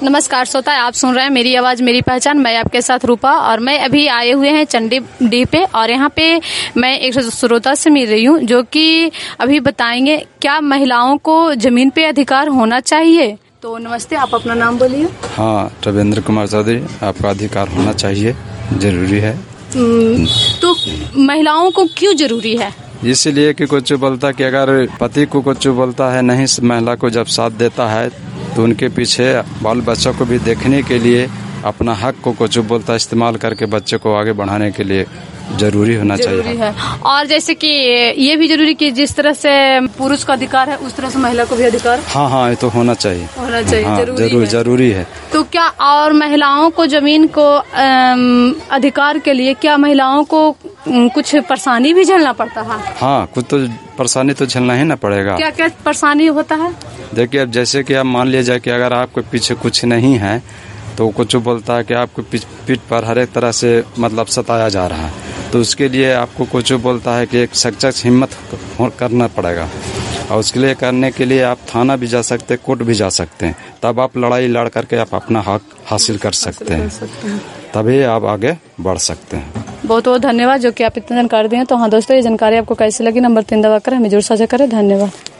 नमस्कार श्रोता, आप सुन रहे हैं मेरी आवाज मेरी पहचान। मैं आपके साथ रूपा और मैं अभी आए हुए हैं चंडी डी पे और यहाँ पे मैं एक श्रोता से मिल रही हूँ जो कि अभी बताएंगे क्या महिलाओं को जमीन पे अधिकार होना चाहिए। तो नमस्ते, आप अपना नाम बोलिए। हाँ, रविंद्र कुमार चौधरी। आपका अधिकार होना चाहिए, जरूरी है। तो महिलाओं को क्यों जरूरी है? इसीलिए कि कुछ बोलता कि अगर पति को कुछ बोलता है नहीं, महिला को जब साथ देता है तो उनके पीछे बाल बच्चों को भी देखने के लिए अपना हक को कुछ बोलता इस्तेमाल करके बच्चे को आगे बढ़ाने के लिए जरूरी होना चाहिए है। और जैसे कि ये भी जरूरी कि जिस तरह से पुरुष का अधिकार है उस तरह से महिला को भी अधिकार। हाँ, ये तो होना चाहिए। हाँ, जरूरी है। तो क्या और महिलाओं को जमीन को अधिकार के लिए क्या महिलाओं को कुछ परेशानी भी झेलना पड़ता है? हाँ, कुछ तो परेशानी तो झेलना ही ना पड़ेगा। क्या क्या परेशानी होता है? देखिए, अब जैसे कि आप मान लीजिए कि अगर आपके पीछे कुछ नहीं है तो कुछ बोलता है कि आपको पीठ पर हर एक तरह से मतलब सताया जा रहा है, तो उसके लिए आपको कुछ बोलता है कि एक सख्त हिम्मत करना पड़ेगा और उसके लिए करने के लिए आप थाना भी जा सकते हैं, कोर्ट भी जा सकते हैं। तब आप लड़ाई लड़ करके आप अपना हक हासिल कर सकते हैं, तभी आप आगे बढ़ सकते हैं। बहुत बहुत धन्यवाद जो कि आप इतनी जानकारी दें। तो हाँ दोस्तों, ये जानकारी आपको कैसी लगी नंबर 3 दबाकर हमें जरूर साझा करें। धन्यवाद।